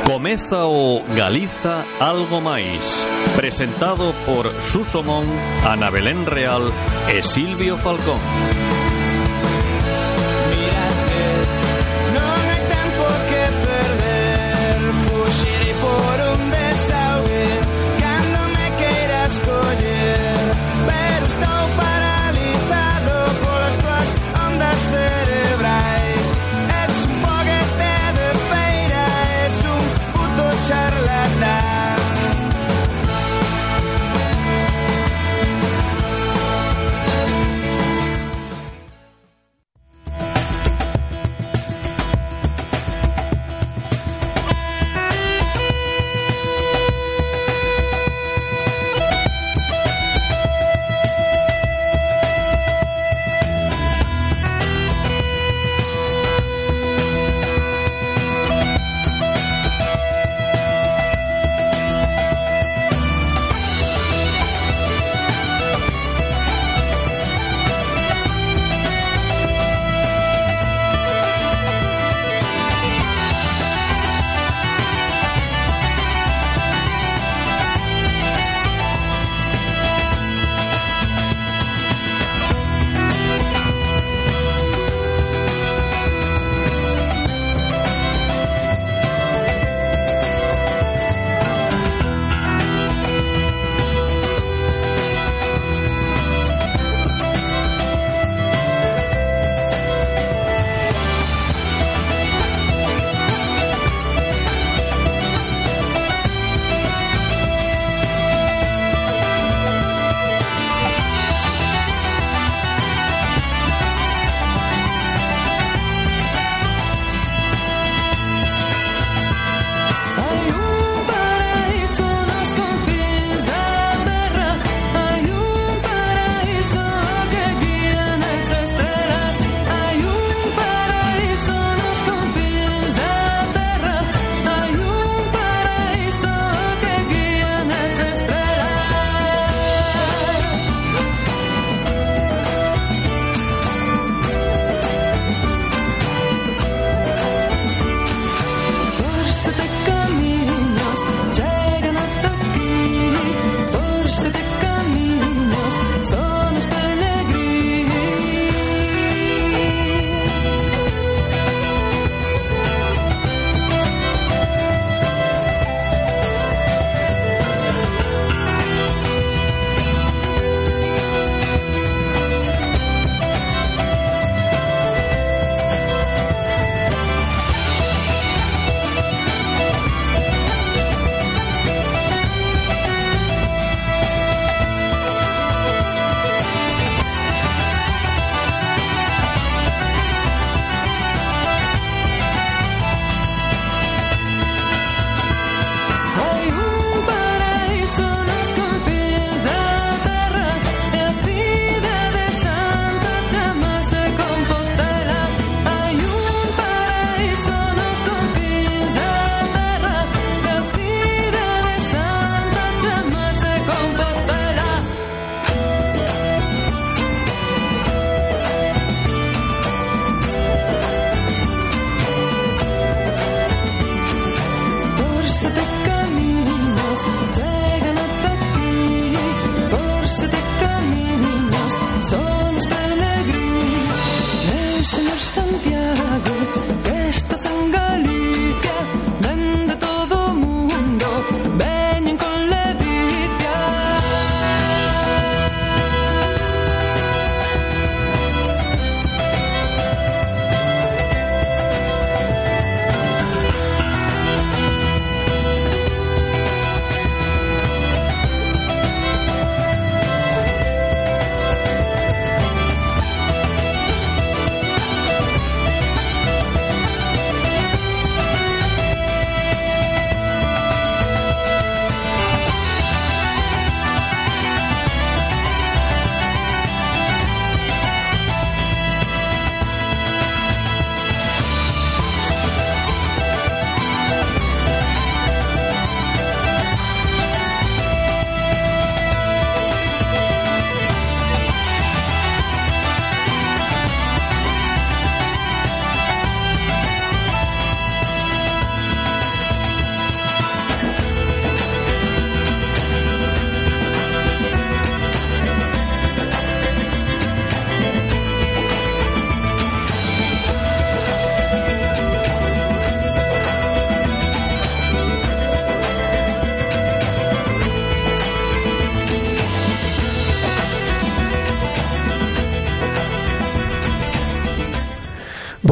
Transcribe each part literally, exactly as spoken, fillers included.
Comeza o Galiza Algo Máis, presentado por Suso Mon, Ana Belén Real e Silvio Falcón.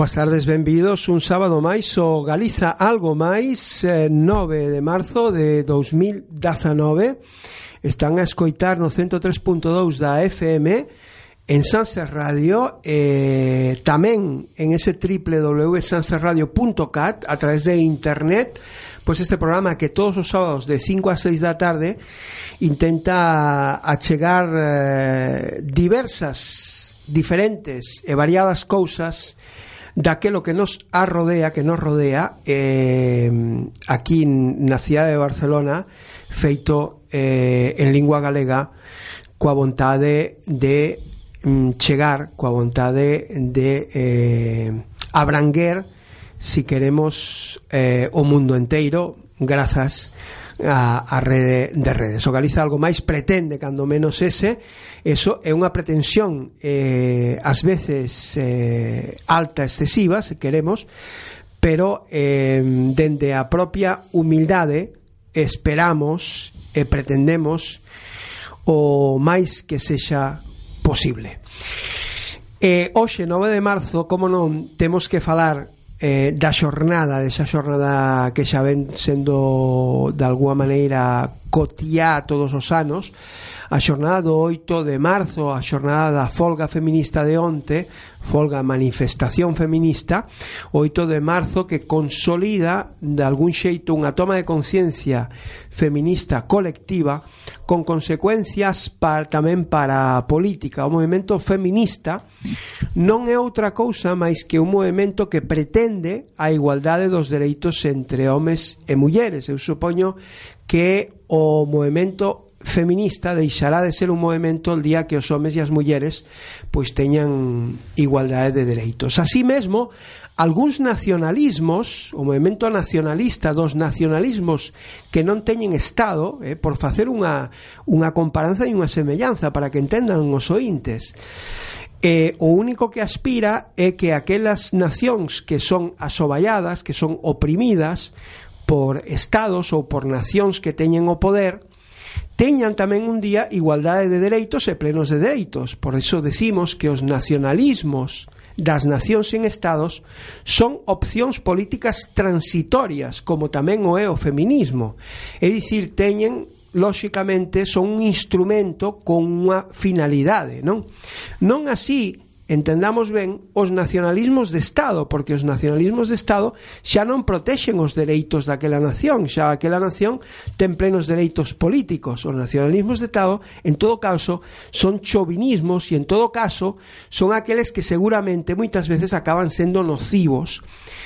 Boas tardes, benvidos un sábado máis o Galiza Algo Máis, eh, nove de marzo de dos mil dezanove. Están a escoitar no ciento tres punto dous da F M en Sanser Radio, e tamén en ese doble u doble u doble u punto sanser radio punto cat a través de internet. Pois este programa que todos os sábados de cinco a seis da tarde intenta achegar eh, diversas, diferentes e variadas cousas daquelo que nos arrodea, que nos rodea eh, aquí na cidade de Barcelona, feito eh, en lingua galega, coa vontade de mm, chegar, coa vontade de eh, abranguer, si queremos, eh, o mundo enteiro, grazas a, a rede de redes. O Galiza Algo Máis pretende, cando menos ese, eso é unha pretensión eh, ás veces eh, alta, excesiva, se queremos, pero eh, dende a propia humildade esperamos e pretendemos o máis que sexa posible. E hoxe, nove de marzo, como non, temos que falar Eh, da xornada, desa xornada que xa ven sendo de alguma maneira cotiá todos os anos, a xornada do oito de marzo, a xornada da folga feminista de onte, folga manifestación feminista, oito de marzo, que consolida de algún xeito unha toma de conciencia feminista colectiva con consecuencias para, tamén para a política. O movimento feminista non é outra cousa máis que un movimento que pretende a igualdade dos dereitos entre homes e mulleres. Eu supoño que o movimento feminista deixará de ser un movimento el día que os homes e as mulleres pois teñan igualdade de dereitos. Así mesmo, algúns nacionalismos, o movimento nacionalista, dos nacionalismos que non teñen Estado, eh, por facer unha, unha comparanza e unha semellanza para que entendan os ointes, eh, o único que aspira é que aquelas nacións que son asoballadas, que son oprimidas por estados ou por nacións que teñen o poder, teñan tamén un día igualdade de dereitos e plenos de dereitos. Por iso decimos que os nacionalismos das nacións sen estados son opcións políticas transitorias, como tamén o é o feminismo. É dicir, teñen, lóxicamente, son un instrumento con unha finalidade, non? Non así, entendamos ben, os nacionalismos de Estado, porque os nacionalismos de Estado xa non protexen os dereitos daquela nación, xa aquela nación ten plenos dereitos políticos. Os nacionalismos de Estado, en todo caso, son chauvinismos e en todo caso son aqueles que seguramente moitas veces acaban sendo nocivos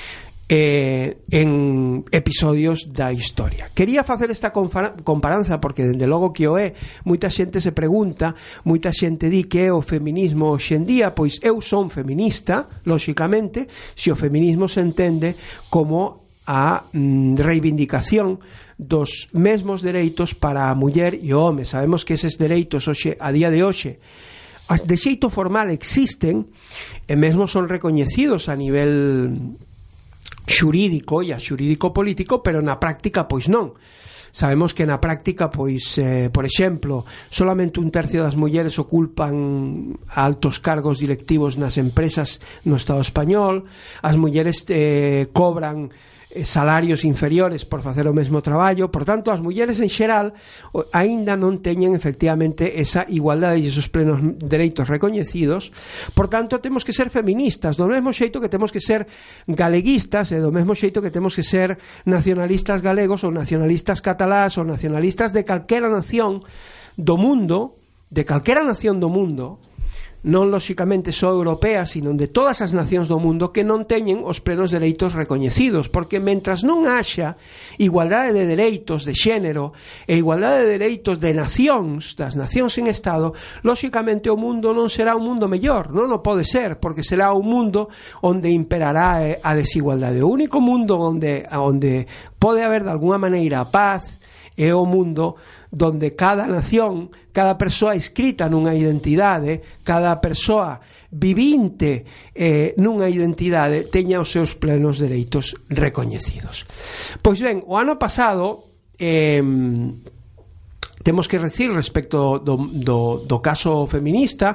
Eh, en episodios da historia. Quería facer esta comparanza porque dende logo que o é, moita xente se pregunta, moita xente di que é o feminismo hoxe en día. Pois eu son feminista, lóxicamente, se o feminismo se entende como a mm, reivindicación dos mesmos dereitos para a muller e o home. Sabemos que eses dereitos hoxe, a día de hoxe, de xeito formal existen e mesmo son recoñecidos a nivel xurídico e a xurídico político, pero na práctica pois non. Sabemos que na práctica, pois, eh, por exemplo, solamente un tercio das mulleres ocupan altos cargos directivos nas empresas no Estado español, as mulleres eh, cobran salarios inferiores por facer o mesmo traballo. Por tanto, as mulleres en xeral aínda non teñen efectivamente esa igualdade e esos plenos dereitos recoñecidos. Por tanto, temos que ser feministas do mesmo xeito que temos que ser galeguistas e do mesmo xeito que temos que ser nacionalistas galegos ou nacionalistas catalás ou nacionalistas de calquera nación do mundo, de calquera nación do mundo, non lóxicamente só europea, sino de todas as nacións do mundo que non teñen os plenos dereitos recoñecidos, porque mentras non haxa igualdade de dereitos de xénero e igualdade de dereitos de nacións, das nacións en Estado, lóxicamente o mundo non será un mundo mellor, non o pode ser, porque será un mundo onde imperará a desigualdade. O único mundo onde, onde pode haber de alguna maneira a paz é o mundo donde cada nación, cada persoa escrita nunha identidade, cada persoa vivinte eh, nunha identidade teña os seus plenos dereitos recoñecidos. Pois ben, o ano pasado eh, temos que decir respecto do, do, do caso feminista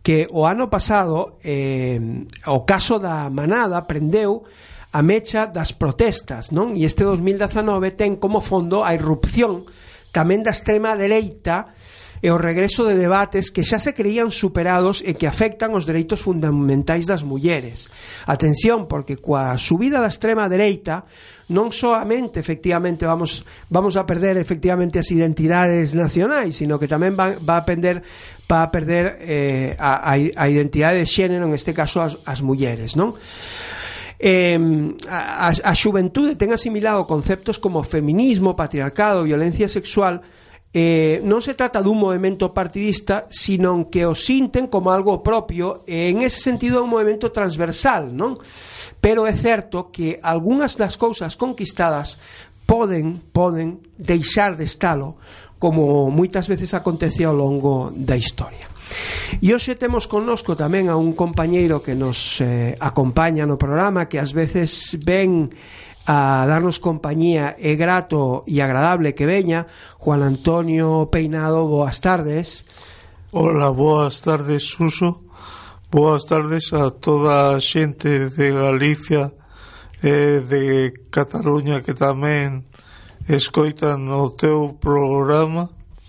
que o ano pasado eh, o caso da Manada prendeu a mecha das protestas, non? E este dos mil dezanove ten como fondo a irrupción tamén da extrema dereita e o regreso de debates que xa se creían superados e que afectan os dereitos fundamentais das mulleres. Atención, porque coa subida da extrema dereita non soamente efectivamente vamos vamos a perder efectivamente as identidades nacionais, sino que tamén va, va a perder va a perder eh, a, a identidade de xénero, en este caso as, as mulleres, non? Eh, a, a xuventude ten asimilado conceptos como feminismo, patriarcado, violencia sexual. Eh, non se trata dun movimento partidista, sino que o sinten como algo propio, e en ese sentido é un movimento transversal, non? Pero é certo que algunhas das cousas conquistadas poden, poden deixar de estalo, como moitas veces acontece ao longo da historia. E hoxe temos connosco tamén a un compañeiro que nos eh, acompaña no programa, que ás veces ven a darnos compañía, é grato e agradable que veña. Juan Antonio Peinado, boas tardes. Hola, boas tardes, Suso. Boas tardes a toda a xente de Galicia e de Cataluña que tamén escoitan o teu programa,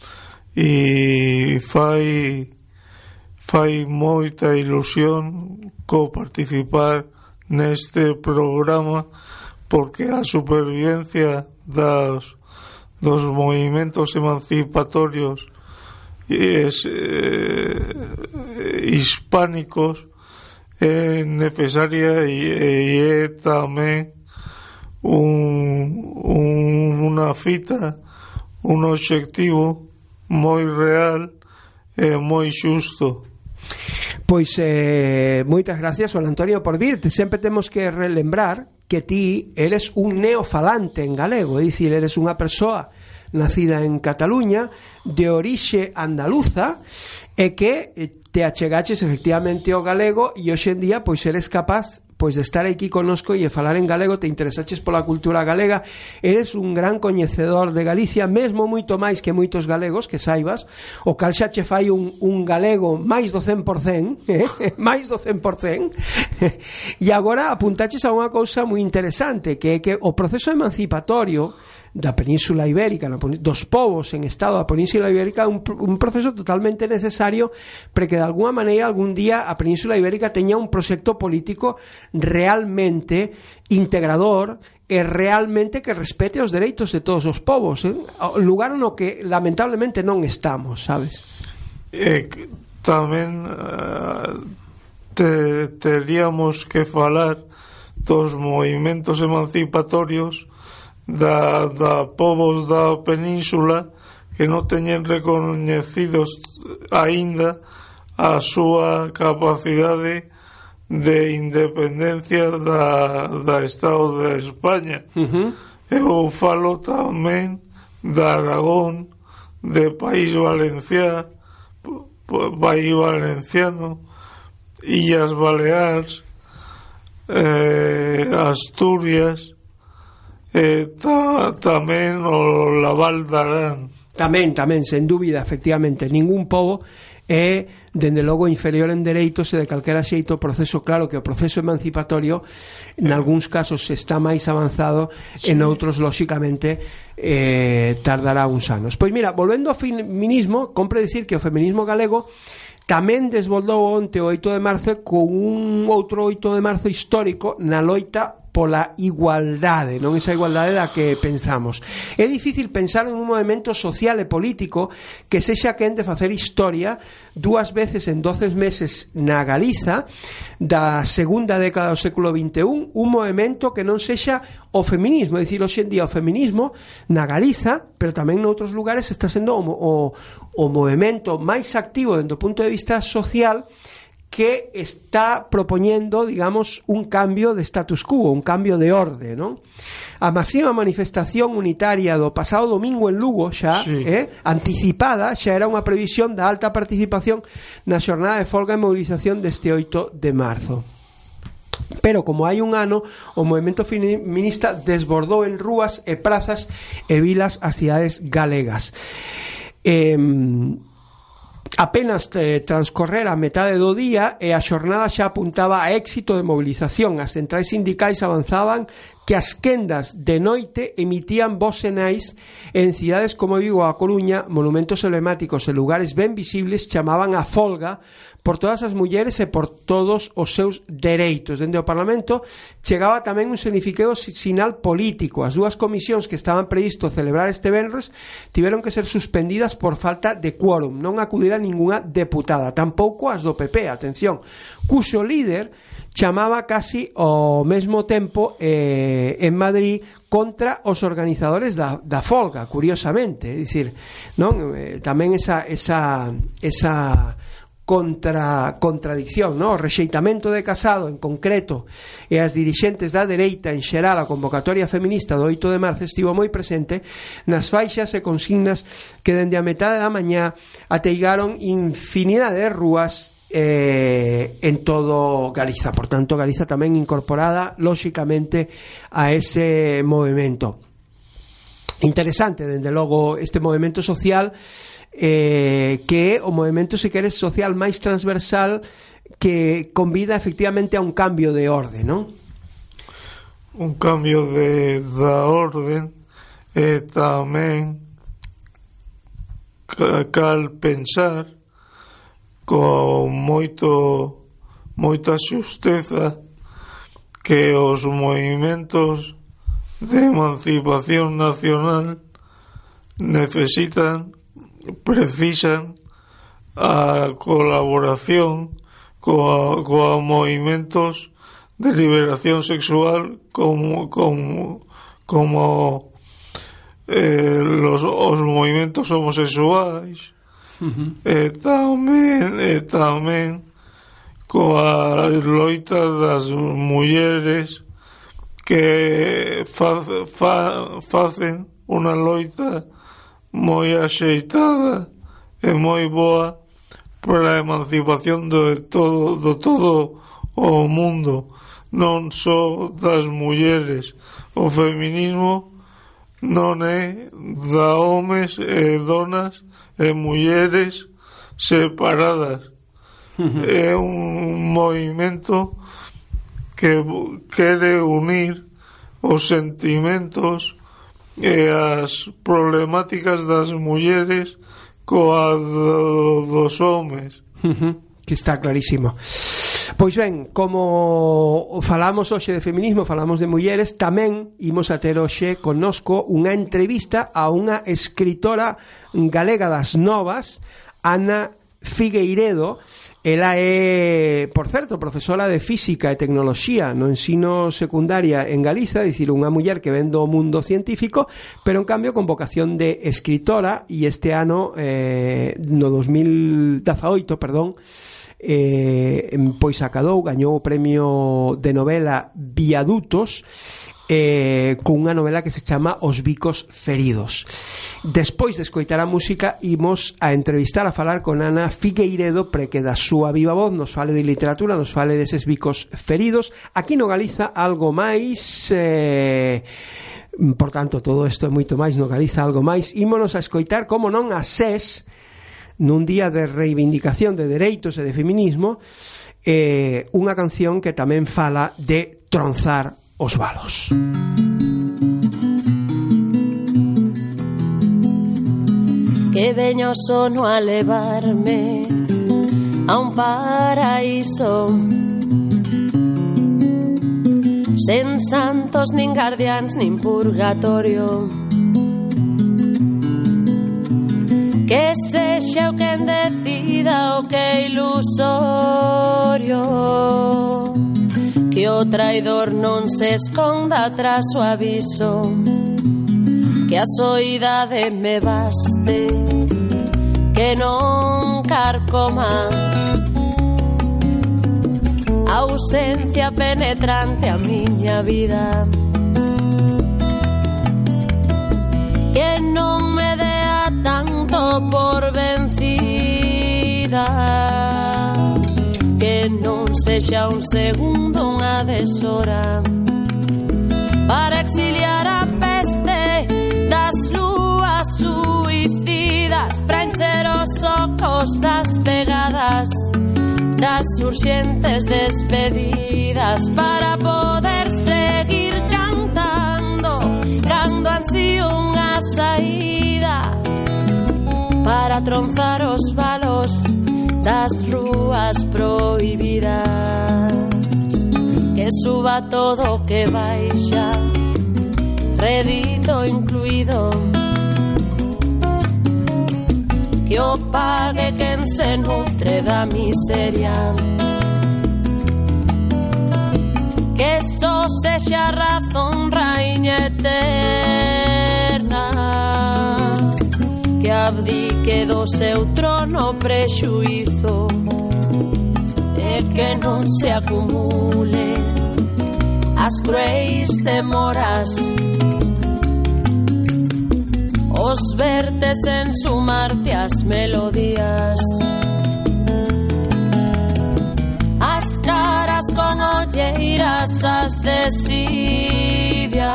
e fai fai moita ilusión co participar neste programa, porque a supervivencia das, dos movimentos emancipatorios es, eh, hispánicos é necesaria e, e é tamén un, un, unha fita, un obxectivo moi real e moi xusto. Pois eh, moitas gracias, Juan Antonio, por virte. Sempre temos que relembrar que ti eres un neofalante en galego, é dicir, eres unha persoa nacida en Cataluña, de orixe andaluza, e que te achegaches efectivamente ao galego, e hoxe en día pois eres capaz pois de estar aquí conosco e de falar en galego, te interesaches pola cultura galega, eres un gran coñecedor de Galicia, mesmo moito máis que moitos galegos, que saibas, o cal xa che fai un, un galego máis do cen por cen, eh? máis do cen por cen, e agora apuntaches a unha cousa moi interesante, que é que o proceso emancipatorio da Península Ibérica, dos povos en estado da Península Ibérica, un, un proceso totalmente necesario para que de alguna maneira algún día a Península Ibérica teña un proxecto político realmente integrador e realmente que respete os dereitos de todos os povos, eh? Lugar no que lamentablemente non estamos, sabes? Eh, tamén uh, te, teríamos que falar dos movimentos emancipatorios da, da povos da península que non teñen recoñecidos aínda a súa capacidade de independencia da, da Estado de España. Uh-huh. Eu falo tamén de Aragón, de País Valencià, País Valenciano, Illas Baleares, eh, Asturias, Eh, ta, tamén o Laval de Arán. Tamén, tamén, sen dúbida, efectivamente, ningún pobo é, dende logo, inferior en dereitos e de calquera xeito o proceso, claro que o proceso emancipatorio en algúns casos está máis avanzado, sí. En outros, lóxicamente, eh, tardará uns anos. Pois mira, volvendo ao feminismo, compre dicir que o feminismo galego tamén desboldou onte o oito de marzo con un outro oito de marzo histórico na loita pola igualdade, non esa igualdade da que pensamos. É difícil pensar en un movimento social e político que sexa quen de facer historia dúas veces en doce meses na Galiza da segunda década do século vinte e un, un movimento que non sexa o feminismo, é dicir, hoxe en día o feminismo na Galiza, pero tamén noutros lugares está sendo o, o, o movimento máis activo dentro do punto de vista social, que está propoñendo, digamos, un cambio de status quo, un cambio de orde, non? A máxima manifestación unitaria do pasado domingo en Lugo, xa, sí. eh, anticipada, xa era unha previsión da alta participación na xornada de folga e movilización deste oito de marzo. Pero como hai un ano, o movimento feminista desbordou en rúas e prazas e vilas as cidades galegas. Eh, Apenas eh, transcorrera a metade do día e a xornada xa apuntaba a éxito de mobilización. As centrais sindicais avanzaban que as quendas de noite emitían vos sinais en cidades como Vigo ou A Coruña. Monumentos emblemáticos e lugares ben visibles chamaban a folga por todas as mulleres e por todos os seus dereitos. Dende o Parlamento chegaba tamén un significado sinal político. As dúas comisións que estaban previsto celebrar este venres tiveron que ser suspendidas por falta de quórum. Non acudira ningunha deputada, tampouco as do P P, atención, cuxo líder chamaba casi ao mesmo tempo eh, en Madrid contra os organizadores da, da folga, curiosamente. É dicir, non? Eh, tamén esa esa esa contra contradicción, no? O rexeitamento de Casado en concreto e as dirixentes da dereita en xeral. A convocatoria feminista do oito de marzo estivo moi presente nas faixas e consignas que dende a metade da mañá ateigaron infinidade de rúas Eh, en todo Galiza. Por tanto, Galiza tamén incorporada lóxicamente a ese movimento. Interesante, dende logo, este movimento social eh, que é o movimento, se queres, social máis transversal, que convida efectivamente a un cambio de orde, non? Un cambio de, da orden e tamén cal pensar con moito moita xusteza que os movimentos de emancipación nacional necesitan, precisan a colaboración coa, coa movimentos de liberación sexual como como, como eh, los, os movimentos homosexuais. Uh-huh. E tamén e tamén coa loita das mulleres que fa, fa, facen unha loita moi axeitada e moi boa para a emancipación do todo, do todo o mundo, non só das mulleres. O feminismo non é da homes e donas e mulleres separadas. Uh-huh. É un movimento que quere unir os sentimentos e as problemáticas das mulleres coa do, dos homes. Uh-huh. Que está clarísimo. Pois ben, como falamos hoxe de feminismo, falamos de mulleres, tamén imos a ter hoxe connosco unha entrevista a unha escritora galega das novas, Ana Figueiredo. Ela é, por certo, profesora de Física e Tecnoloxía no ensino secundaria en Galiza, é dicir, unha muller que ven do mundo científico, pero en cambio con vocación de escritora, e este ano, eh, no dos mil dezaoito, perdón, eh, pois acadou, gañou o premio de novela Viadutos, eh, con unha novela que se chama Os bicos feridos. Despois de escoitar a música, imos a entrevistar, a falar con Ana Figueiredo, pre que da súa viva voz nos fale de literatura, nos fale deses bicos feridos. Aquí no Galiza algo máis, eh, por tanto, todo isto é moito máis no Galiza algo máis. Ímonos a escoitar, como non, a SES, nun día de reivindicación de dereitos e de feminismo, eh, unha canción que tamén fala de tronzar os valos. Que veño sono a levarme a un paraíso sen santos, nin guardiáns, nin purgatorio. Que sexa o quen decida o que é ilusorio, que o traidor non se esconda tras o aviso, que a soidade me baste, que non carcoma a ausencia penetrante a miña vida, que non me dea tanto por vencida, que non sexa un segundo unha deshora para exiliar a peste das lúas suicidas, pra encher os ocos das das urxentes despedidas para poder seguir cantando cando ansío unha saída para tronzar os valos das rúas prohibidas, que suba todo que baixa, redito incluído, que o pague quen se nutre da miseria, que só sexa razón raíña eterna, que abdique do seu trono prexuízo e que non se acumule as cruéis demoras, os vertes en sumarte as melodías, as caras con olleiras, as desidias,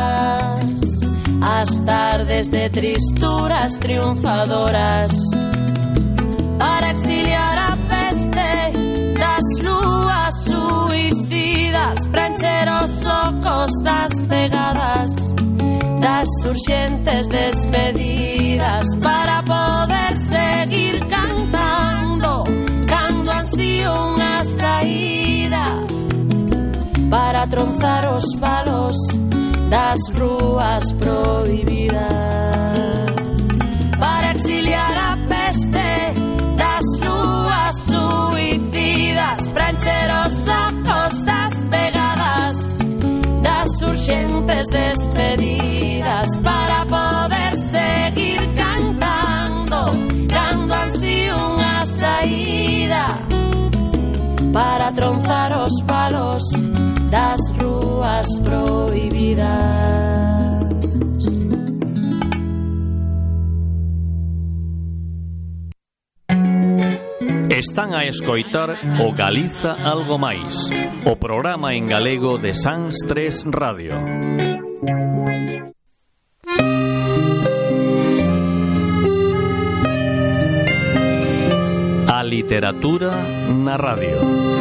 as tardes de tristuras triunfadoras, para exiliar a peste das lúas suicidas, prencher os ocos das pegadas das urxentes despedidas, para poder seguir cantando cando ansío unha saída para tronzar os valos das rúas prohibidas, para exiliar a peste das lúas suicidas, prencher os ocos das pegadas das urxentes despedidas, para poder seguir cantando cando ansío unha saída para tronzar os palos das rúas prohibidas. Están a escoitar o Galiza Algo Máis, o programa en galego de Sans tres Radio. A literatura na radio.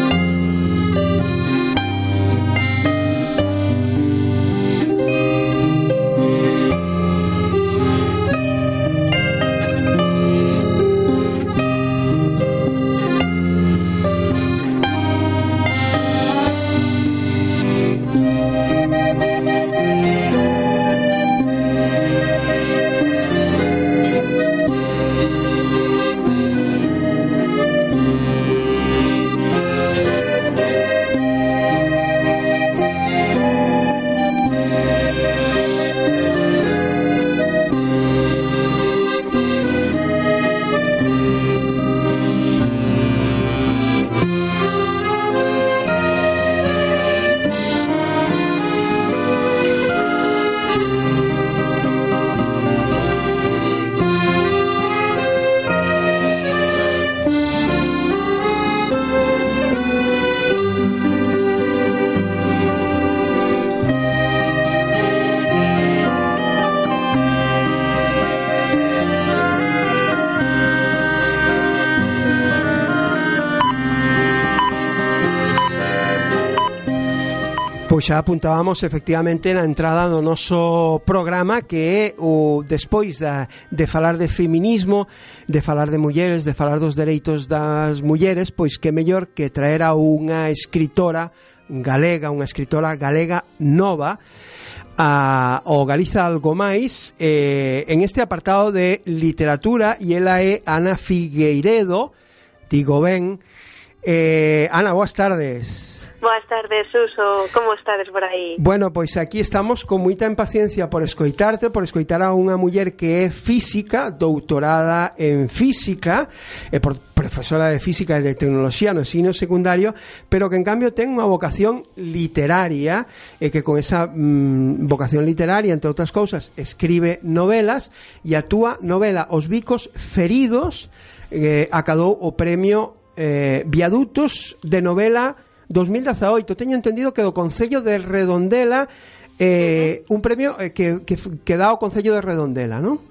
Pois xa apuntábamos efectivamente na entrada do noso programa que é o despois da, de falar de feminismo, de falar de mulleres, de falar dos dereitos das mulleres, pois que mellor que traer a unha escritora galega, unha escritora galega nova, a, o Galiza Algo Máis, eh, en este apartado de literatura, e ela é Ana Figueiredo, digo ben. eh, Ana, boas tardes. Boas tardes, Suso, como estades por aí? Bueno, pois aquí estamos con moita impaciencia por escoitarte, por escoitar a unha muller que é física, doutorada en física, e por profesora de física e de tecnoloxía no ensino secundario, pero que en cambio ten unha vocación literaria, e que con esa mmm, vocación literaria, entre outras cousas, escribe novelas, e a túa novela Os bicos feridos eh, acadou o premio eh, Viadutos de novela dos mil dezaoito, teño entendido que do Concello de Redondela, eh, uh-huh. un premio que, que, que dá o Concello de Redondela, non?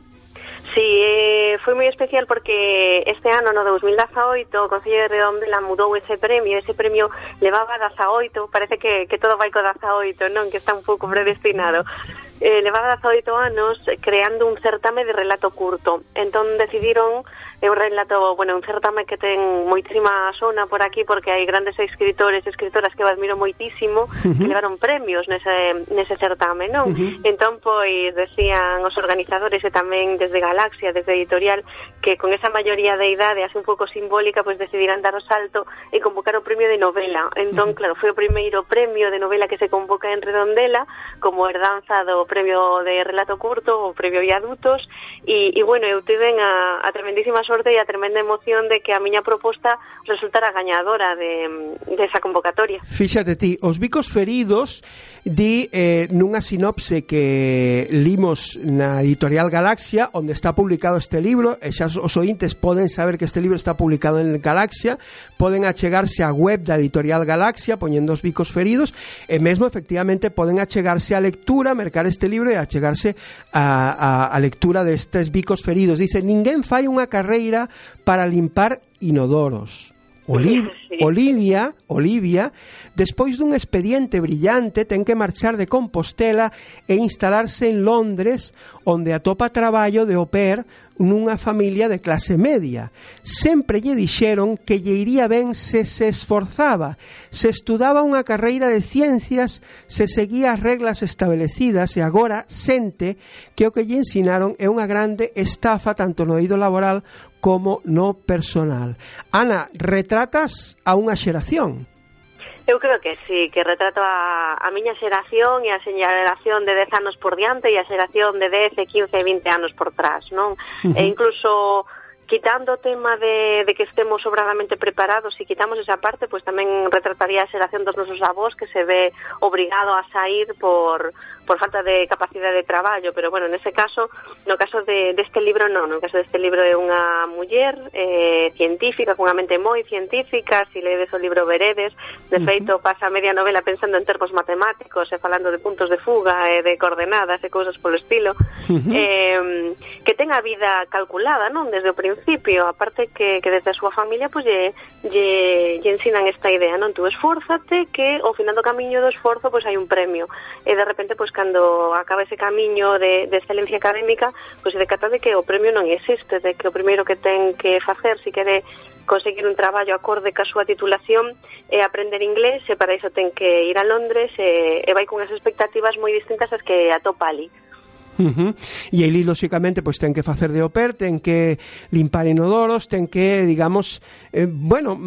Sí, eh, foi moi especial porque este ano, no dous mil dezaoito, o Concello de Redondela mudou ese premio, ese premio levaba dezaoito, parece que, que todo vai co dezaoito, non? Que está un pouco predestinado. Eh, levaba dezaoito anos creando un certame de relato curto. Entón decidiron, é un relato, bueno, un certame que ten moitísima zona por aquí porque hai grandes escritores e escritoras que eu admiro moitísimo, uh-huh. que levaron premios nese, nese certame, non? Uh-huh. Entón, pois, decían os organizadores e tamén desde Galaxia, desde Editorial, que con esa maioría de idade, así un pouco simbólica, pois decidiran dar o salto e convocar o premio de novela. Entón, uh-huh. claro, foi o primeiro premio de novela que se convoca en Redondela, como herdanza do premio de relato curto, o premio Viadutos, e, e bueno, eu tiven a, a tremendísima sorte e a tremenda emoción de que a miña proposta resultara gañadora de, de esa convocatoria. Fíxate ti, os bicos feridos di eh, nunha sinopse que limos na Editorial Galaxia, onde está publicado este libro, e xa os ointes poden saber que este libro está publicado en Galaxia, poden achegarse á web da Editorial Galaxia poñendo os bicos feridos, e mesmo efectivamente poden achegarse á lectura, mercar este libro e achegarse a, a, a lectura destes bicos feridos. Dice, ninguén fai unha carreira para limpar inodoros. Oliv- Olivia, Olivia, despois dun expediente brillante, ten que marchar de Compostela e instalarse en Londres, onde atopa traballo de au pair nunha familia de clase media. Sempre lle dixeron que lle iría ben se se esforzaba, se estudaba unha carreira de ciencias, se seguía as reglas establecidas, e agora sente que o que lle ensinaron é unha grande estafa tanto no eido laboral como no personal. Ana, retratas a unha xeración. Eu creo que sí, que retrato a, a miña xeración e a xeración de dez anos por diante e a xeración de dez, quince, vinte anos por trás, non? Uh-huh. E incluso quitando o tema de, de que estemos sobradamente preparados, e quitamos esa parte, pois tamén retrataría a xeración dos nosos avós que se ve obrigado a sair por, por falta de capacidade de traballo, pero bueno, nese caso, no caso de deste libro non, no caso deste libro é unha muller eh, científica, cunha mente moi científica, se ledes o libro veredes, de feito pasa media novela pensando en termos matemáticos e falando de puntos de fuga e de coordenadas e cousas polo estilo, uh-huh. eh, que ten a vida calculada, non, desde o principio, aparte que, que desde a súa familia pois lle, lle, lle ensinan esta idea, non, tú esfórzate que ao final do camiño do esforzo pois hai un premio, e de repente pois cando acaba ese camiño de, de excelencia académica, pois se decata de que o premio non existe, de que o primeiro que ten que facer se quere conseguir un traballo acorde ca súa titulación é aprender inglés, e para iso ten que ir a Londres e, e vai con as expectativas moi distintas as que atopa ali. Uh-huh. E ele, lóxicamente, pois ten que facer de au pair, ten que limpar inodoros, ten que, digamos, eh, bueno,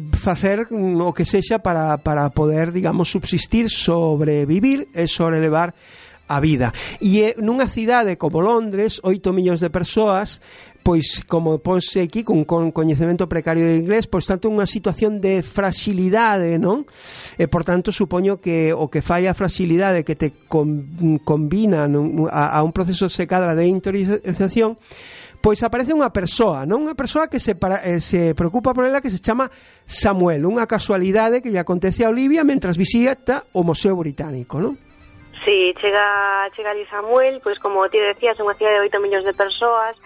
facer o que sexa para, para poder, digamos, subsistir, sobrevivir e sobrelevar a vida. E eh, nunha cidade como Londres, oito millóns de persoas, pois como ponse aquí con, con coñecemento precario de inglés, pois tanto unha situación de fragilidade, non? E por tanto supoño que o que fai a fragilidade que te con, combina non? A, a un proceso se cadra de interiorización, pois aparece unha persoa, non? Unha persoa que se, para, eh, se preocupa por ela, que se chama Samuel, unha casualidade que lle acontece a Olivia mentras visita o Museo Británico, non? Sí, chega, chega ali Samuel, pois como ti decías, é unha cidade de oito millóns de persoas,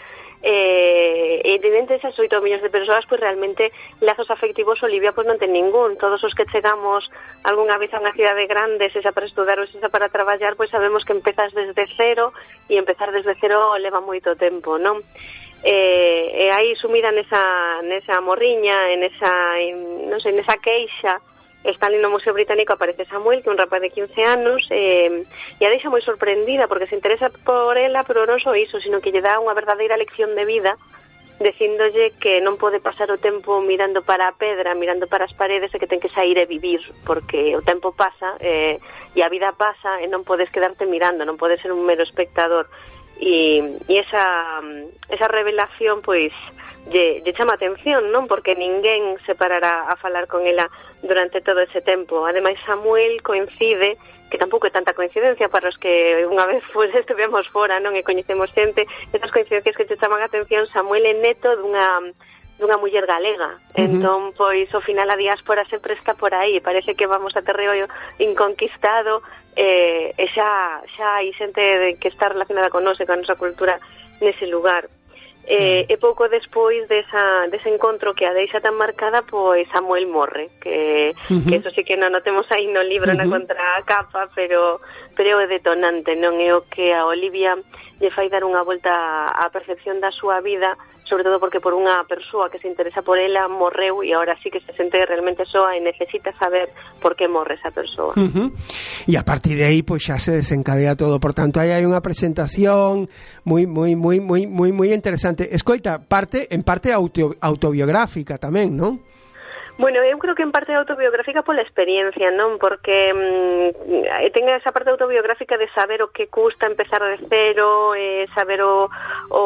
eh, e dentro desas oito millóns de persoas, pois realmente lazos afectivos Olivia pois non ten ningún. Todos os que chegamos algunha vez a unha cidade grande, sexa para estudar ou sexa para traballar, pois sabemos que empezas desde cero, e empezar desde cero leva moito tempo, non? Eh, e aí sumida nesa, nesa morriña, en esa, non sei, nesa queixa, está ali no Museo Británico, aparece Samuel, que é un rapaz de quince anos, eh, e a deixa moi sorprendida, porque se interesa por ela, pero non só iso, sino que lle dá unha verdadeira lección de vida, dicíndolle que non pode pasar o tempo mirando para a pedra, mirando para as paredes, e que ten que sair e vivir, porque o tempo pasa, eh, e a vida pasa, e non podes quedarte mirando, non podes ser un mero espectador. E, e esa, esa revelación, pois, lle, lle chama atención, non? Porque ninguén se parará a falar con ela durante todo ese tempo. Ademais, Samuel coincide, que tampouco é tanta coincidencia para os que unha vez pues, estivemos fora, non? E coñecemos xente, esas coincidencias que te chaman a atención. Samuel é neto dunha dunha muller galega. Uh-huh. Entón, pois, ao final a diáspora sempre está por aí, parece que vamos a terreo inconquistado, eh, e xa, xa hai xente que está relacionada con nós e con a nosa cultura nese lugar. Eh, e pouco despois desa, dese encontro que a deixa tan marcada, pois Samuel morre, que, uh-huh. que eso sí que non o temos aí no libro, uh-huh. na contracapa, pero, pero é o detonante, non é o que a Olivia lle fai dar unha volta á percepción da súa vida, sobre todo porque por unha persoa que se interesa por ela morreu e agora sí que se sente realmente soa e necesita saber por que morre esa persoa. Uh-huh. E a partir de aí pois xa se desencadea todo, por tanto aí hai unha presentación moi moi moi moi moi moi interesante. Escoita, parte en parte auto, autobiográfica tamén, non? Bueno, eu creo que en parte autobiográfica pola experiencia, non? Porque mmm, ten esa parte autobiográfica de saber o que custa empezar de cero, eh, saber o, o,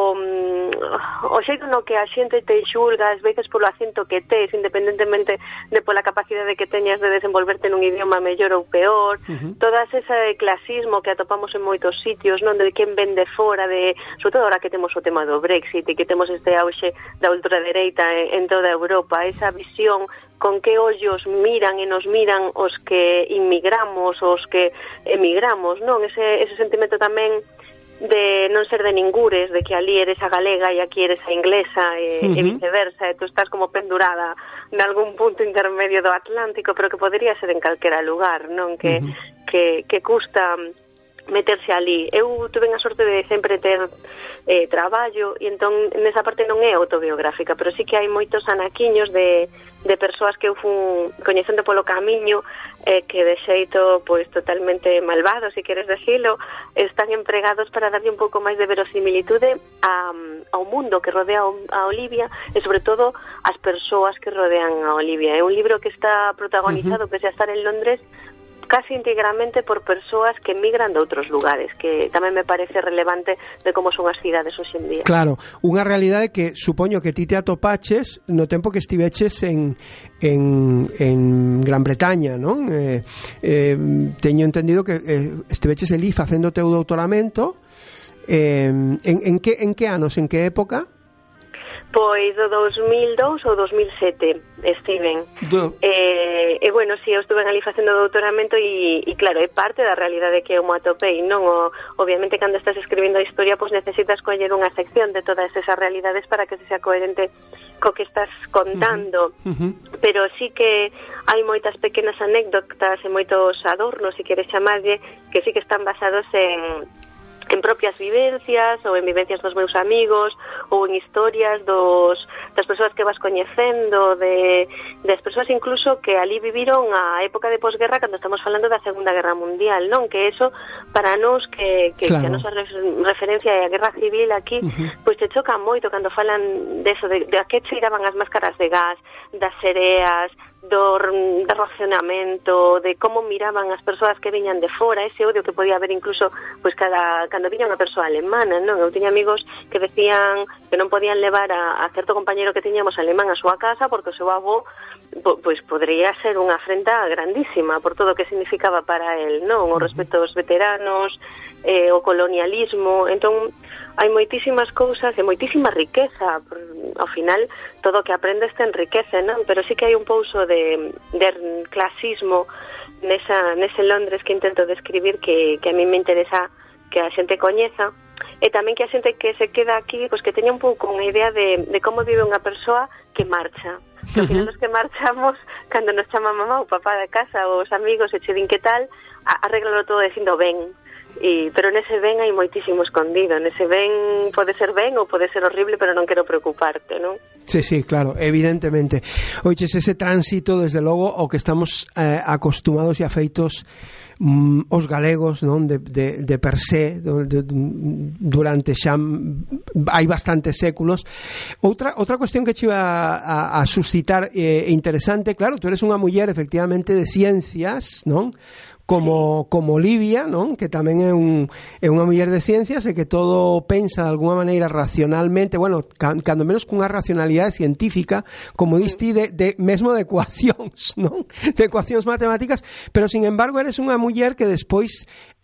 o xeito no que a xente te xulga, ás veces polo acento que tes, independentemente de pola capacidade que teñas de desenvolverte nun idioma mellor ou peor, uh-huh. todas ese clasismo que atopamos en moitos sitios, non? De quen ven de fora, de, sobre todo ahora que temos o tema do Brexit e que temos este auxe da ultradereita en, en toda Europa, esa visión con que ollos miran e nos miran os que inmigramos, os que emigramos, non? Ese, ese sentimento tamén de non ser de ningures, de que ali eres a galega e aquí eres a inglesa e, uh-huh. e viceversa, e tú estás como pendurada en algún punto intermedio do Atlántico, pero que podría ser en calquera lugar, non? Que, uh-huh. que, que custa meterse ali. Eu tuve a sorte de sempre ter eh, traballo e entón nesa parte non é autobiográfica, pero sí que hai moitos anaquiños de, de persoas que eu fun coñecendo polo camiño eh, que de xeito pois totalmente malvado, se queres decilo, están empregados para darlle un pouco máis de verosimilitude a, ao mundo que rodea a Olivia e sobre todo as persoas que rodean a Olivia. É un libro que está protagonizado, uh-huh. pese a estar en Londres, casi íntegramente por persoas que emigran de outros lugares, que tamén me parece relevante de como son as cidades hoxe en día. Claro, unha realidade que supoño que ti te atopaches no tempo que estiveches en en, en Gran Bretaña, non? Eh, eh, teño entendido que eh, estiveches elí facendo teu doutoramento, eh, en, en, que, en que anos, en que época? Pois do dos mil dous ou dos mil sete estiven. Do... Eh, e bueno, si, sí, eu estuve ali facendo doutoramento e, e claro, é parte da realidade que eu me atopei, non? O, obviamente, cando estás escribindo a historia, pois necesitas coller unha sección de todas esas realidades para que se sea coherente co que estás contando. Uh-huh. Pero sí que hai moitas pequenas anécdotas e moitos adornos, se queres chamarlle, que sí que están basados en en propias vivencias ou en vivencias dos meus amigos ou en historias dos das persoas que vas coñecendo, de das persoas incluso que ali viviron a época de posguerra cando estamos falando da Segunda Guerra Mundial, non? Que eso para nós que, que, claro. que a nosa referencia é a Guerra Civil aquí, uh-huh. pois te choca moito cando falan de eso, de, de a que cheiraban as máscaras de gas, das sereas, do, do racionamento, de como miraban as persoas que viñan de fora, ese odio que podía haber incluso pois cada cando viña unha persoa alemana, non? Eu tiña amigos que decían que non podían levar a, a certo compañero que tiñamos alemán a súa casa porque o seu avó pois podría ser unha afrenta grandísima por todo o que significaba para el, non? O respecto aos veteranos, eh, o colonialismo. Entón hai moitísimas cousas e moitísima riqueza. Ao final, todo o que aprendes te enriquece, non? Pero sí que hai un pouso de, de clasismo nesa, nese Londres que intento describir que, que a mí me interesa que a xente coñeza. E tamén que a xente que se queda aquí, pois que teña un pouco unha idea de, de como vive unha persoa que marcha. Que ao final os que marchamos, cando nos chama mamá ou papá de casa, ou os amigos, e che din que tal, arréglalo todo dicindo ben. E, pero nese ben hai moitísimo escondido. Nese ben pode ser ben ou pode ser horrible, pero non quero preocuparte, non? Sí, sí, claro, evidentemente. Oiches, ese tránsito, desde logo, o que estamos eh, acostumados e afeitos mm, os galegos, non? De, de, de per se, de, de, durante xa hai bastantes séculos. Outra, outra cuestión que che iba a, a suscitar eh, interesante, claro, tú eres unha muller, efectivamente, de ciencias, non? Como, como Olivia, non? Que tamén é, un, é unha muller de ciencias e que todo pensa de alguna maneira racionalmente, bueno, cando menos cunha racionalidade científica, como diste de, de mesmo de ecuacións, non? De ecuacións matemáticas, pero sin embargo eres unha muller que despois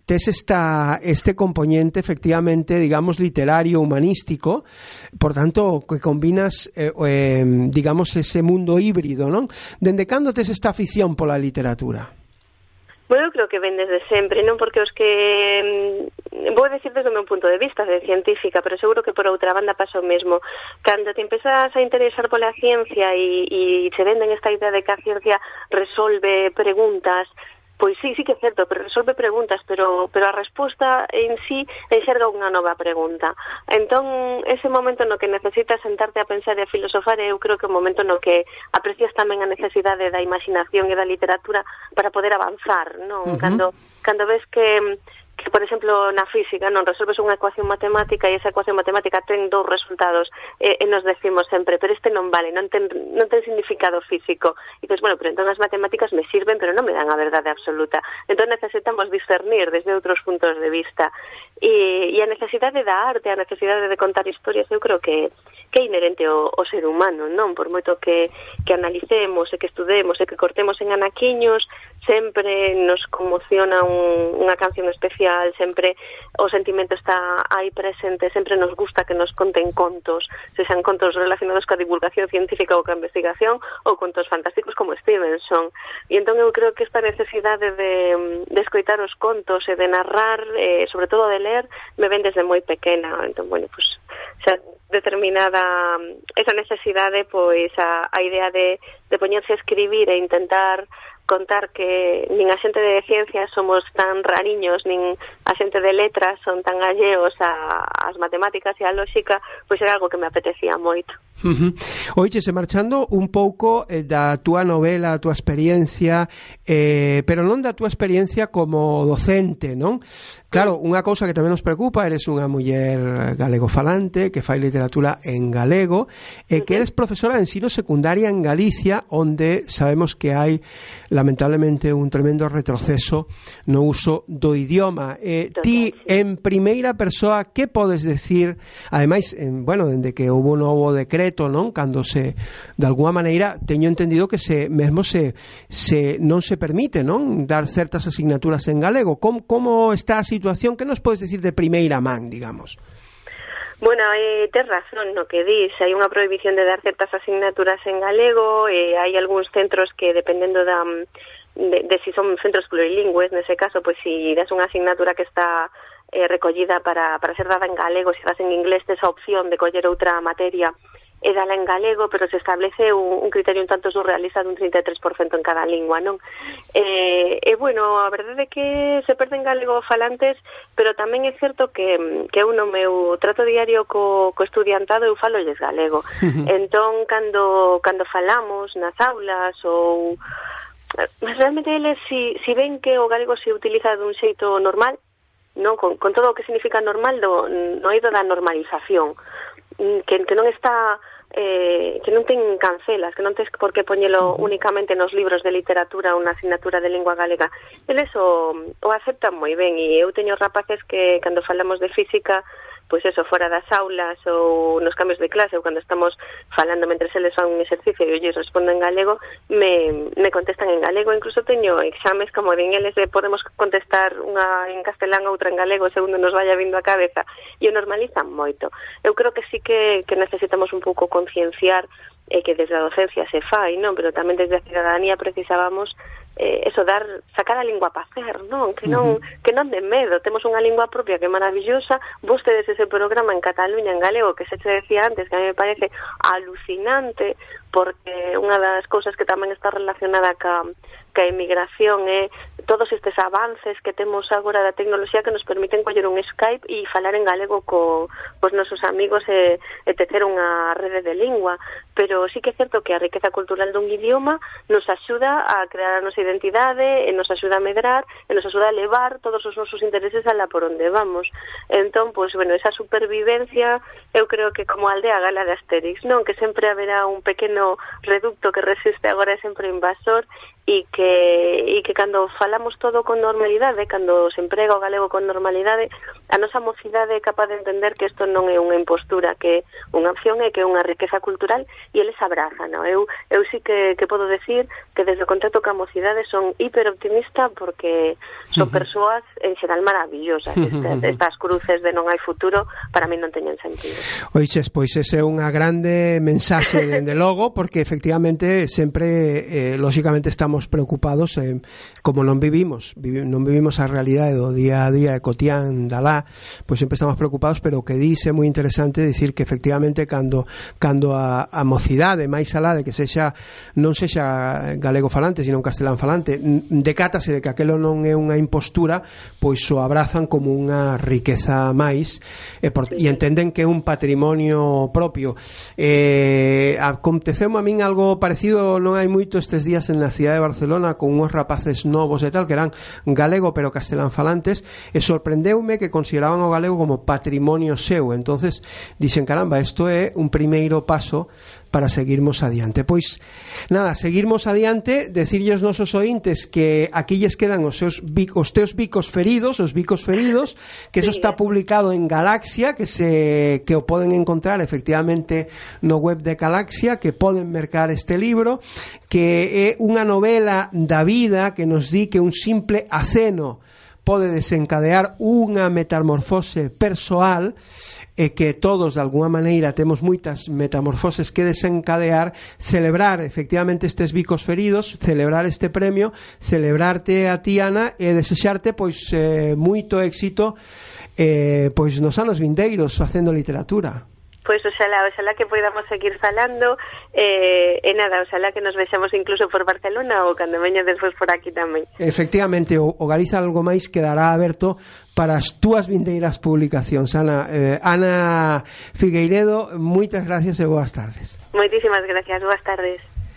tes esta, este componente efectivamente, digamos, literario, humanístico, por tanto, que combinas, eh, eh, digamos, ese mundo híbrido, non? Dende cando tes esta afición pola literatura? Bueno, eu creo que ven desde sempre, non porque os que... Vou decir desde o meu punto de vista de científica, pero seguro que por outra banda pasa o mesmo. Cando te empezas a interesar pola ciencia e, e se venden esta idea de que a ciencia resolve preguntas, pois sí, sí que é certo, pero resolve preguntas, pero pero a resposta en sí enxerga unha nova pregunta. Entón, ese momento no que necesitas sentarte a pensar e a filosofar, eu creo que é o momento no que aprecias tamén a necesidade da imaginación e da literatura para poder avanzar, non? Uh-huh. Cando cando ves que que, por exemplo, na física, non resolves unha ecuación matemática e esa ecuación matemática ten dous resultados e, e nos decimos sempre, pero este non vale, non ten, non ten significado físico. E dices, bueno, pero entón as matemáticas me sirven, pero non me dan a verdade absoluta. Entón necesitamos discernir desde outros puntos de vista. E, e a necesidade da arte, a necesidade de contar historias, eu creo que, que é inherente ao, ao ser humano, non? Por moito que, que analicemos e que estudemos e que cortemos en anaquiños, sempre nos conmociona un, unha canción especial, sempre o sentimento está aí presente, sempre nos gusta que nos conten contos, se sean contos relacionados coa divulgación científica ou coa investigación, ou contos fantásticos como Stevenson. E entón eu creo que esta necesidade de, de escoitar os contos e de narrar, eh, sobre todo de ler, me ven desde moi pequena. Entón, bueno, pues, xa determinada esa necesidade, pois a, a idea de, de poñerse a escribir e intentar contar que nin a xente de ciencia somos tan rariños, nin a xente de letras son tan alleos ás matemáticas e á lógica, pois era algo que me apetecía moito. Uh-huh. Oiche, se marchando un pouco eh, da túa novela, a túa experiencia, eh, pero non da túa experiencia como docente, non? Claro, unha cousa que tamén nos preocupa, eres unha muller galegofalante que fai literatura en galego e eh, que eres profesora de ensino secundaria en Galicia, onde sabemos que hai lamentablemente un tremendo retroceso no uso do idioma. Eh, ti, en primeira persoa, que podes decir, ademais, en, bueno, dende que houve un novo decreto, non? Cando se, de alguma maneira, teño entendido que se mesmo se, se non se permite, non? Dar certas asignaturas en galego. Como, como está a situación? Que nos podes decir de primeira man, digamos? Bueno, eh, tes razón no que dis, hai unha prohibición de dar certas asignaturas en galego, e hai algúns centros que, dependendo da, de, de si son centros plurilingües, nese caso, pois si das unha asignatura que está eh, recollida para, para ser dada en galego, se das en inglés, tes a opción de coller outra materia e dala en galego, pero se establece un, un criterio un tanto surrealista dun trinta e tres por cento en cada lingua, non? E, e bueno, a verdade é que se perden galego falantes, pero tamén é certo que, que eu no meu trato diario co, co estudiantado eu falolles galego. Uh-huh. Entón, cando, cando falamos nas aulas ou... Realmente eles, si, si ven que o galego se utiliza dun xeito normal, non, con, con todo o que significa normal, do, no eido da normalización, que, que non está... Eh, que non ten cancelas, que non tens por que poñelo únicamente nos libros de literatura ou na asignatura de lingua galega. Eles o, o aceptan moi ben, e eu teño rapaces que cando falamos de física, pois eso, fora das aulas ou nos cambios de clase, ou cando estamos falando mentre eles fan un exercicio e eu lles respondo en galego, me, me contestan en galego. Incluso teño exames como din eles de podemos contestar unha en castelán, outra en galego, segundo nos vaya vindo a cabeza, e o normalizan moito. Eu creo que sí que, que necesitamos un pouco concienciar eh, que desde a docencia se fai, non? Pero tamén desde a cidadanía precisábamos eh, eso, dar, sacar a lingua a facer, non? Que non, uh-huh. que non de medo, temos unha lingua propia que é maravillosa. Vostedes ese programa en Cataluña, en galego, que se che decía antes, que a mí me parece alucinante, porque unha das cousas que tamén está relacionada ca, ca emigración é todos estes avances que temos agora da tecnoloxía que nos permiten coller un Skype e falar en galego co, cos nosos amigos e, e tecer unha rede de lingua. Pero sí que é certo que a riqueza cultural dun idioma nos axuda a crear a nosa identidade, e nos axuda a medrar, e nos axuda a levar todos os nosos intereses alá por onde vamos. Entón, pois, bueno, esa supervivencia, eu creo que como a aldea gala de Asterix, non? Que sempre haberá un pequeno reducto que resiste agora sempre invasor, e que, e que cando falamos todo con normalidade, cando se emprega o galego con normalidade, a nosa mocidade é capaz de entender que isto non é unha impostura, que unha opción é que é unha riqueza cultural e eles abrazan, non? Eu, eu sí que, que podo decir que desde o contacto ca mocidade son hiperoptimista porque son uh-huh. persoas en xeral maravillosas. Estas, estas cruces de non hai futuro para mí non teñen sentido. Oixes, pois ese é unha grande mensaxe dende logo, porque efectivamente sempre, eh, lóxicamente estamos preocupados eh, como non vivimos vivi, non vivimos a realidade do día a día de cotián da lá, pois sempre estamos preocupados, pero o que dice é moi interesante dicir que efectivamente cando cando a, a mocidade máis alá de que sexa non sexa galego falante, sino castelán falante, decátase de que aquelo non é unha impostura, pois o abrazan como unha riqueza máis e, por, e entenden que é un patrimonio propio. Eh, aconteceu a min algo parecido non hai moito estes días en na cidade de Barcelona con uns rapaces novos e tal que eran galego pero castelán falantes e sorprendeume que consideraban o galego como patrimonio seu. Entonces dixen, caramba, isto é un primeiro paso para seguirmos adiante. Pois nada, seguirmos adiante, decirlle aos nosos ointes que aquí lles quedan os seus bicos, os teus bicos feridos, os bicos feridos, que eso está publicado en Galaxia, que se que o poden encontrar efectivamente no web de Galaxia, que poden mercar este libro, que é unha novela da vida que nos di que un simple aceno pode desencadear unha metamorfose persoal e que todos de alguna maneira temos moitas metamorfoses que desencadear, celebrar efectivamente estes bicos feridos, celebrar este premio, celebrarte a ti, Ana, e desexarte pois eh, moito éxito eh, pois nos anos vindeiros facendo literatura. Pois oxalá, oxalá que podamos seguir falando eh, e nada, oxalá que nos vexamos incluso por Barcelona ou cando veña despois por aquí tamén. Efectivamente, o, o Galiza Algo Máis quedará aberto para as túas vindeiras publicacións. Ana, eh, Ana Figueiredo, moitas gracias e boas tardes. Moitísimas gracias, boas tardes.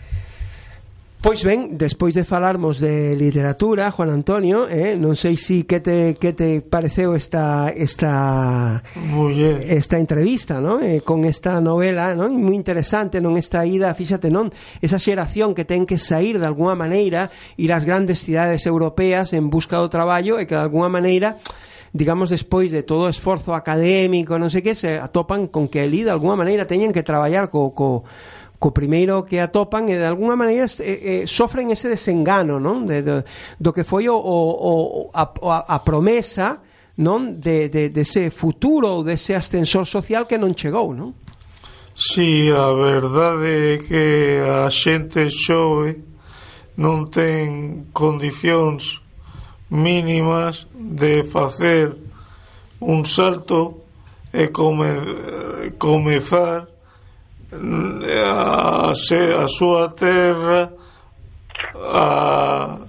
Pois ben, despois de falarmos de literatura, Juan Antonio, eh, non sei si que te que te pareceu esta esta esta entrevista, ¿no? Eh, con esta novela, ¿no? Moi interesante, non esta ida, fíxate, non, esa xeración que ten que sair de alguna maneira ir ás grandes cidades europeas en busca do traballo e que de alguna maneira, digamos, despois de todo o esforzo académico, non sei que, se atopan con que ali de alguna maneira teñen que traballar co, co co primeiro que atopan e de alguna maneira eh, eh, sofren ese desengano, non? De, de, do que foi o, o, a, a promesa, non? De, de, de ese futuro ou dese ascensor social que non chegou, non? Si, a verdade é que a xente xove non ten condicións mínimas de facer un salto e come, comezar a, a súa terra a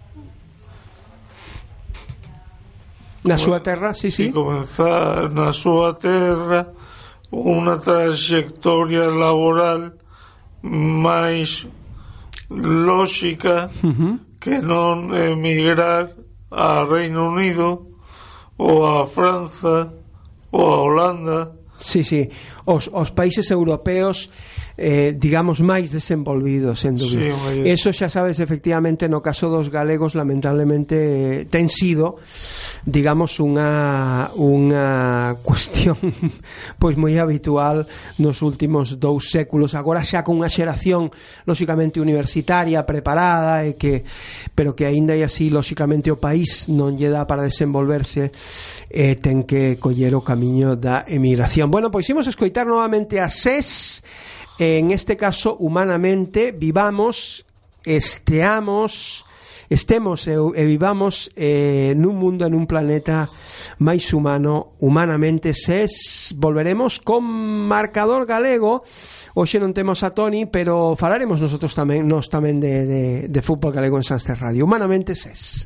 na súa terra, sí, sí, e comenzar na súa terra unha trayectoria laboral máis lóxica uh-huh. que non emigrar a Reino Unido ou a França ou a Holanda. Sí, sí, os, os países europeos eh, digamos máis desenvolvidos, sen dúbida. Sí, eso xa sabes, efectivamente, no caso dos galegos lamentablemente ten sido, digamos, unha unha cuestión pois moi habitual nos últimos dous séculos, agora xa con unha xeración lóxicamente universitaria preparada e que, pero que aínda e así lóxicamente o país non lle dá para desenvolverse e ten que coller o camiño da emigración. Bueno, pois imos escoitar novamente a S E S, en este caso Humanamente, vivamos, esteamos, estemos e, e vivamos eh, nun mundo, en un planeta máis humano, humanamente. S E S, volveremos con marcador galego. Hoxe non temos a Toni, pero falaremos nosotros tamén, nos tamén de, de, de fútbol galego en Sanster Radio. Humanamente, S E S.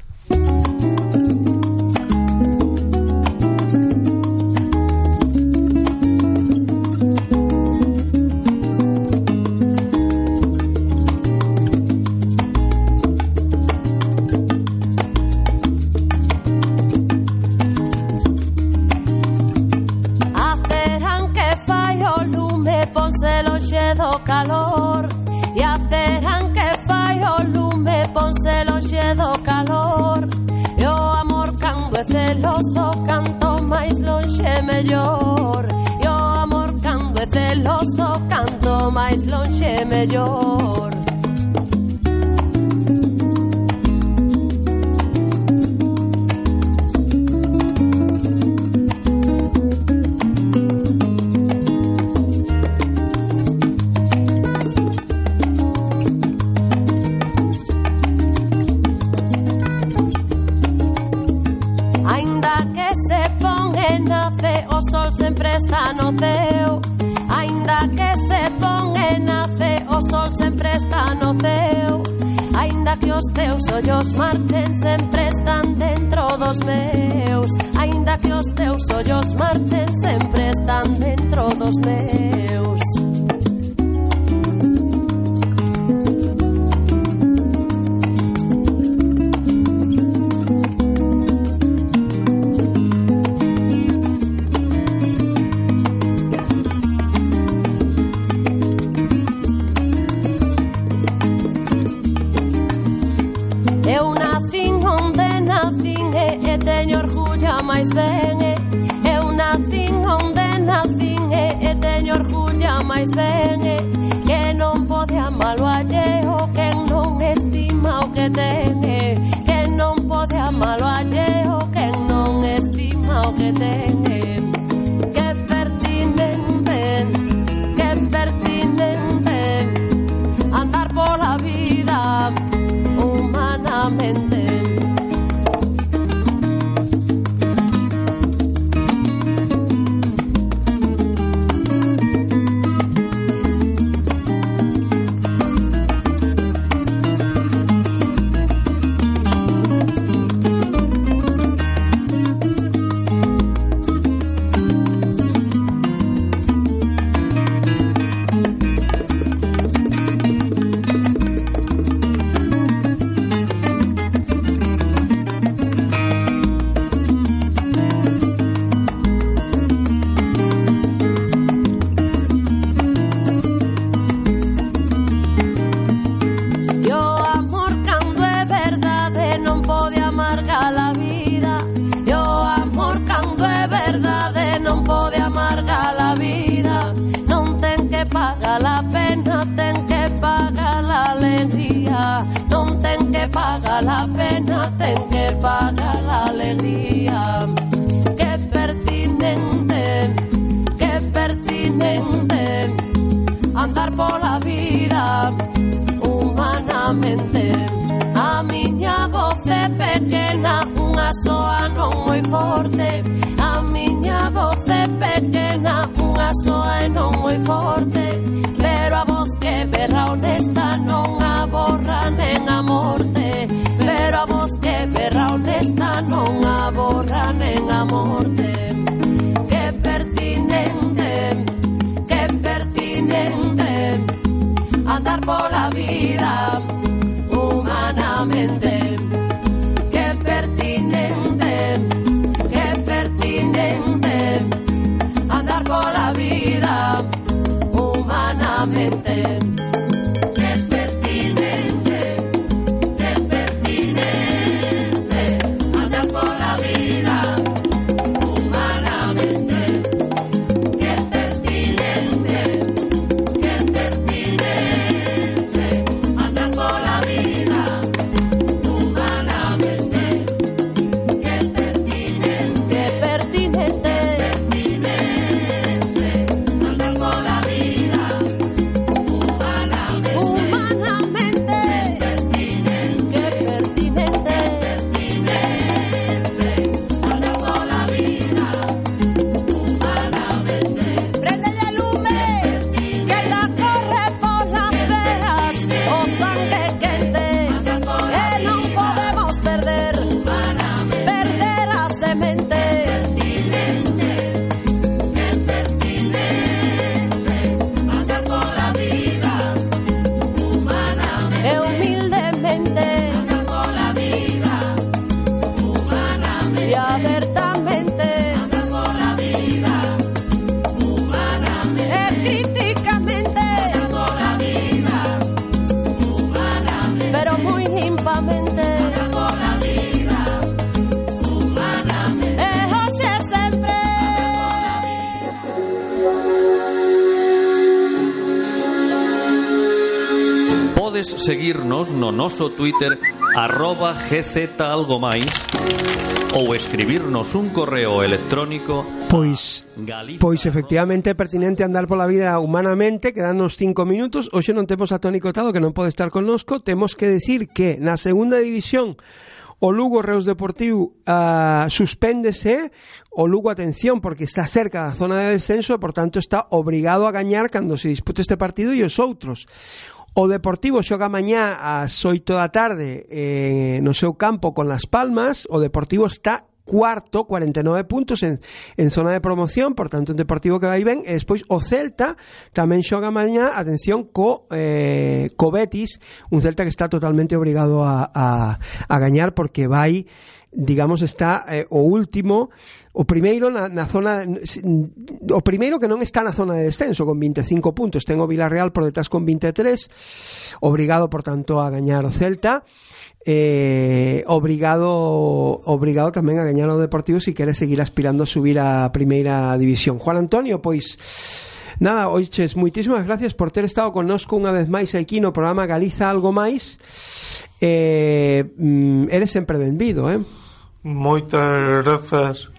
Calor e acerán que fai o lume, celoso, canto máis lonxe mellor. E o amor cando é celoso, canto máis lonxe mellor. O sol sempre está no ceo, aínda que se pon e nace, o sol sempre está no ceo, aínda que os teus ollos marchen, sempre están dentro dos meus, aínda que os teus ollos marchen, sempre están dentro dos meus. Mais ben, eu nacín onde nacín e teño orgullo máis ben, que non pode amalo alleo, que non estima o que ten, que non pode amalo alleo, que non estima o que ten. Que pertinente, que pertinente andar pola vida humanamente. Paga la pena, ten que pagar la alegría. Qué pertinente, qué pertinente andar por la vida humanamente. A miña voz é pequena, unha soa non moi forte. A miña voz é pequena, unha soa e non moi forte. Pero a voz que berra honesta non a borra nen a morte. Pero a voz que berra honesta non a borra nen a morte. Que pertinente, que pertinente andar por la vida humanamente. Que pertinente, que pertinente podes seguirnos no noso Twitter arroba gzalgomais ou escribirnos un correo electrónico. Pois, pois efectivamente é pertinente andar pola vida humanamente. Quedannos cinco minutos. Hoxe non temos a Toni Cotado, que non pode estar connosco. Temos que decir que na segunda división o Lugo Reus Deportivo uh, suspéndese. O Lugo, atención, porque está cerca da zona de descenso e, por tanto, está obrigado a gañar cando se dispute este partido e os outros. O Deportivo xoga mañá ás oito da tarde eh, no seu campo con Las Palmas. O Deportivo está cuarto, cuarenta e nove puntos en, en zona de promoción, por tanto un Deportivo que vai ben. E despois o Celta tamén xoga mañá, atención, co, eh, co Betis, un Celta que está totalmente obrigado a, a, a gañar, porque vai, digamos, está eh, o último, o primeiro na, na zona, o primeiro que non está na zona de descenso con vinte e cinco puntos. Ten o Villarreal por detrás con vinte e tres, obrigado, por tanto, a gañar o Celta. Eh, obrigado obrigado tamén a gañar o Deportivo se quere seguir aspirando a subir a primeira división. Juan Antonio, pois nada, oiches, moitísimas gracias por ter estado connosco unha vez máis aquí no programa Galiza Algo Máis. Eh, eres sempre benvido, eh? Moitas grazas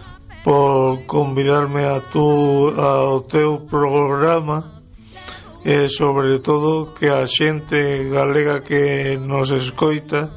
por convidarme a tú ao teu programa. E sobre todo que a xente galega que nos escoita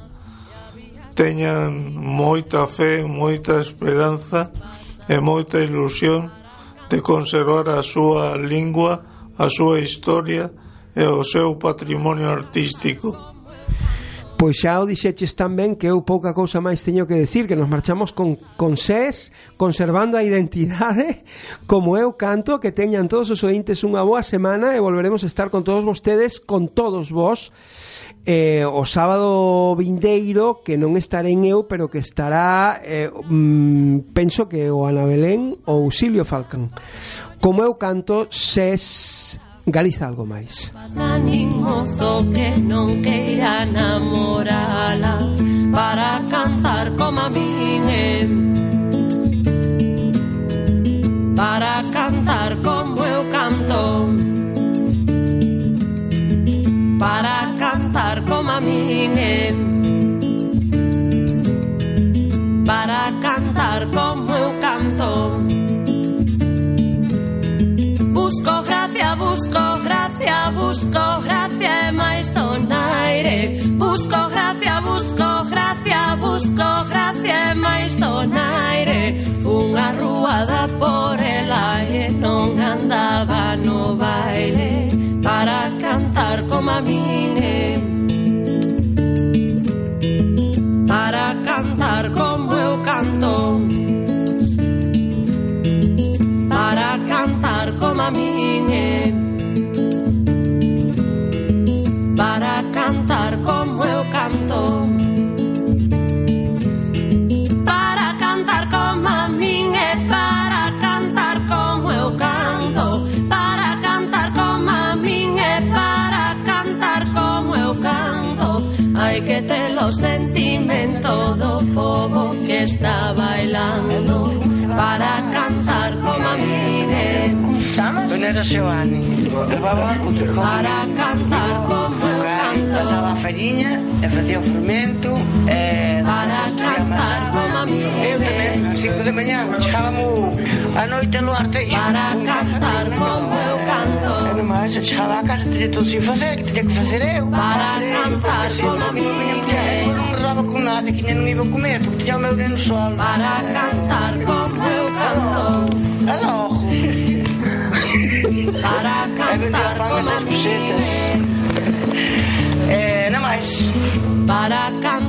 teñan moita fe, moita esperanza e moita ilusión de conservar a súa lingua, a súa historia e o seu patrimonio artístico. Pois xa o dixeches tamén, que eu pouca cousa máis teño que decir, que nos marchamos con, con ses, conservando a identidade, como eu canto. Que teñan todos os ointes unha boa semana e volveremos a estar con todos vostedes, con todos vos, eh, o sábado vindeiro, que non estarei eu, pero que estará, eh, mm, penso que o Ana Belén ou Silvio Falcán. Como eu canto, ses Galiza Algo Máis. Mozo que non queira namorala para cantar como a min, eh. Para cantar como eu canto, para cantar como a min, eh. Para cantar como eu canto. Busco gracia, busco gracia, busco gracia e máis donaire. Busco gracia, busco gracia, busco gracia e máis donaire. Unha ruada por el aire, non andaba no baile para cantar como a min, para cantar como eu canto, para cantar como a min, eh. Para cantar como eu canto, para cantar como a min, eh. Para cantar como eu canto, para cantar como a min, eh. Para cantar como eu canto. Hai que ter o sentimento do povo que está bailando para cantar como a min, eh. Donera Seoane para cantar como eu canto, pasaba a fariña e facía o fermento e para cantar como a min, eu tamén, ás cinco de mañá chegábamos a noite no arteixo para cantar como eu canto, e nomás chegaba a casa, teria todo sin facer, que teria que facer eu para cantar como a min, eh. non me daba con nada, que non iba a comer porque tiña o meu greno sol para cantar como eu canto, a logo para cantar como a min, eh, non máis para cantar